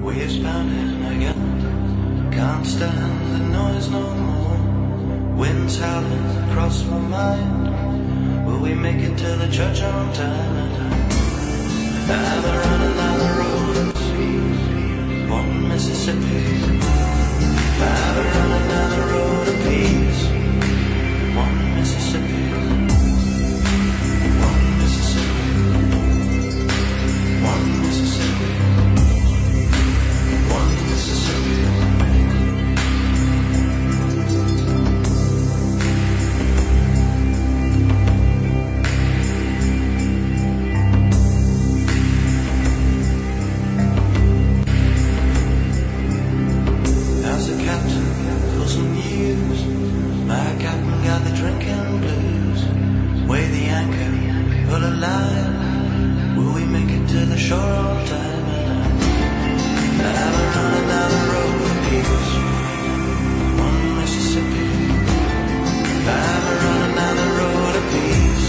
Waves pounding again, can't stand the noise no more. Winds howling across my mind. Will we make it to the church on time? Another run, another road, one Mississippi. Another run, another road of peace, one Mississippi. One Mississippi, one Mississippi, one Mississippi. As the captain for some news, my captain got the drinking blues. Weigh the anchor, pull a line. Will we make it to the shore on time? Another run, another road of peace, one Mississippi. Another run, another road of peace.